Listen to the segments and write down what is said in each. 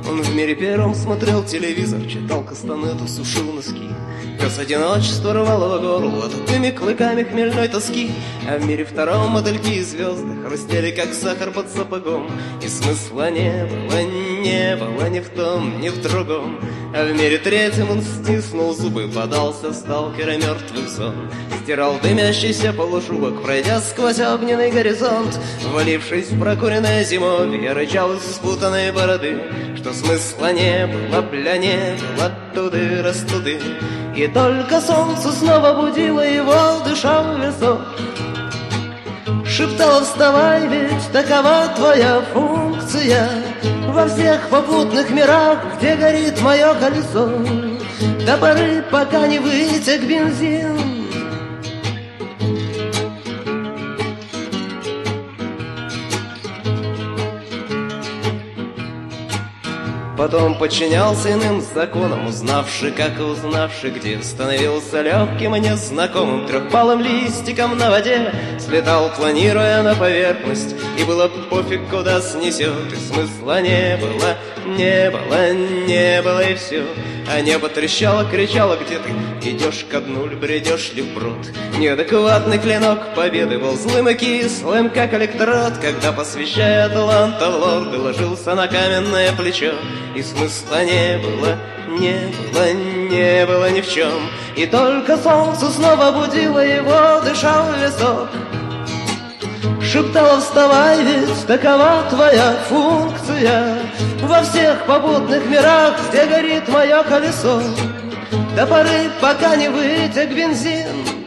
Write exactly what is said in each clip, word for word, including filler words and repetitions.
Он в мире первым смотрел телевизор, читал кастанету, сушил носки. Пес одиночество рвало горло тупыми клыками хмельной тоски. А в мире втором мотыльки и звезды хрустели, как сахар под сапогом. И смысла не было, не было ни в том, ни в другом. А в мире третьем он стиснул зубы, подался сталкера мертвый сон. Стирал дымящийся полушубок, пройдя сквозь огненный горизонт. Валившись в прокуренное зимовье, рычал из спутанной бороды, что смысла не было, бля, не было, туды-растуды. И только солнце снова будило его, дыша в висок. Шептала: вставай, ведь такова твоя функция во всех попутных мирах, где горит мое колесо, до поры, пока не вытек бензин. Потом подчинялся иным законам, узнавший, как и узнавший где, становился легким и незнакомым трехпалым листиком на воде. Слетал, планируя на поверхность, и было пофиг, куда снесет. И смысла не было, не было, не было, и все. А небо трещало, кричало: где ты? Идешь ко дну, ль бредешь ли вброд? Неадекватный клинок победы был злым и кислым, как электрод, когда, посвящая таланта в лорды, ложился на каменное плечо. И смысла не было, не было, не было ни в чем. И только солнце снова будило его, дыша в висок. Шептала: вставай, ведь такова твоя функция во всех попутных мирах, где горит мое колесо, до поры, пока не вытек бензин.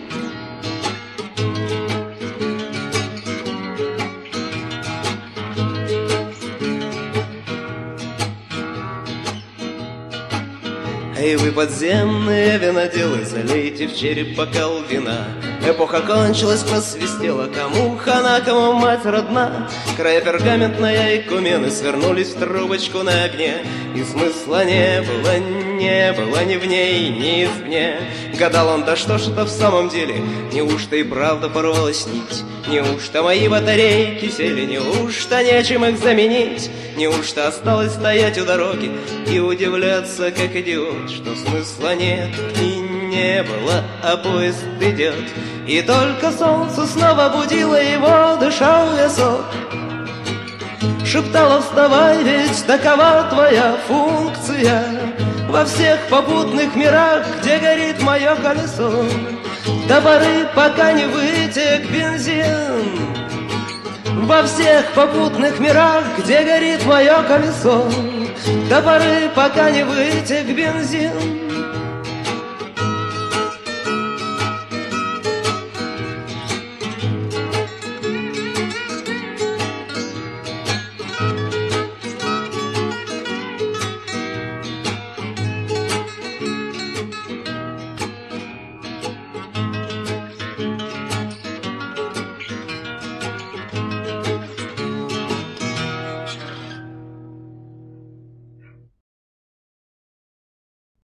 Эй, вы подземные виноделы, залейте в череп бокал вина. Эпоха кончилась, просвистела, кому хана, кому мать родна. Края пергаментная икумены свернулись в трубочку на огне. И смысла не было, не было ни в ней, ни извне. Гадал он: да что ж это в самом деле? Неужто и правда порвалась нить? Неужто мои батарейки сели? Неужто нечем их заменить? Неужто осталось стоять у дороги и удивляться, как идиот, что смысла нет и не было, а поезд идет? И только солнце снова будило его, дыша в висок. Шептала: вставай, ведь такова твоя функция во всех попутных мирах, где горит мое колесо, до поры, пока не вытек бензин. Во всех попутных мирах, где горит мое колесо, до поры, пока не вытек бензин.